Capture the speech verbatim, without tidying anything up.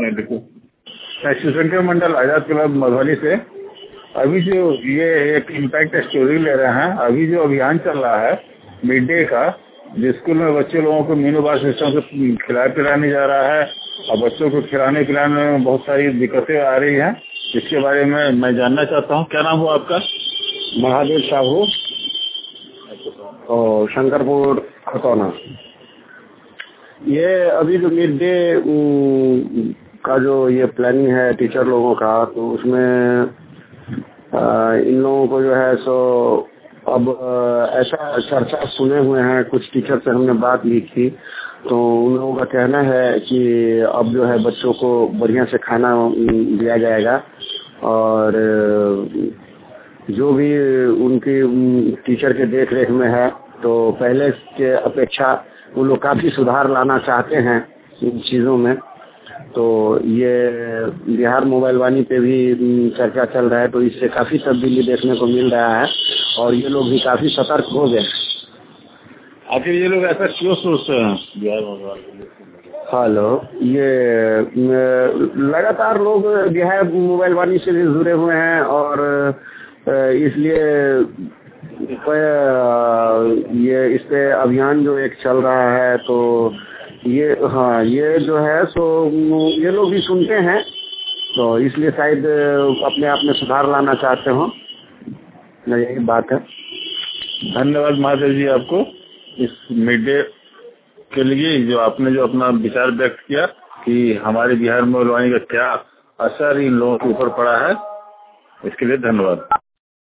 मैं देखूं। मैं शिवशंकर मंडल आजाद क्लब मधुबनी से। अभी जो ये एक इम्पैक्ट स्टोरी ले रहे हैं, अभी जो अभियान चल रहा है मिड डे का, स्कूल में बच्चे लोगों को मीनू बार सिस्टम से खिलाए पिलाने जा रहा है और बच्चों को खिलाने पिलाने में बहुत सारी दिक्कतें आ रही हैं। इसके बारे में मैं जानना चाहता हूँ। क्या नाम हुआ आपका? महादेव साहू और शंकरपुर खतौना। ये अभी जो मिड डे का जो ये प्लानिंग है टीचर लोगों का, तो उसमें आ, इन लोगों को जो है सो अब ऐसा चर्चा सुने हुए हैं, कुछ टीचर से हमने बात की थी, तो उन लोगों का कहना है कि अब जो है बच्चों को बढ़िया से खाना दिया जाएगा और जो भी उनकी टीचर के देख रेख में है तो पहले के अपेक्षा वो लोग काफ़ी सुधार लाना चाहते हैं इन चीज़ों में। तो ये बिहार मोबाइल वाणी पे भी चर्चा चल रहा है, तो इससे काफ़ी तब्दीली देखने को मिल रहा है और ये लोग भी काफ़ी सतर्क हो गए। आखिर ये लोग ऐसा क्यों सोचते हैं? बिहार मोबाइल हेलो, ये लगातार लोग बिहार मोबाइल वाणी से भी जुड़े हुए हैं और इसलिए ये इस पे अभियान जो एक चल रहा है, तो ये हाँ ये जो है सो ये लोग भी सुनते हैं, तो इसलिए शायद अपने आप में सुधार लाना चाहते हो। यही बात है। धन्यवाद महादेव जी आपको इस मिड डे के लिए जो आपने जो अपना विचार व्यक्त किया कि हमारे बिहार मोबाइल वाणी का क्या असर इन लोगों के ऊपर पड़ा है, इसके लिए धन्यवाद।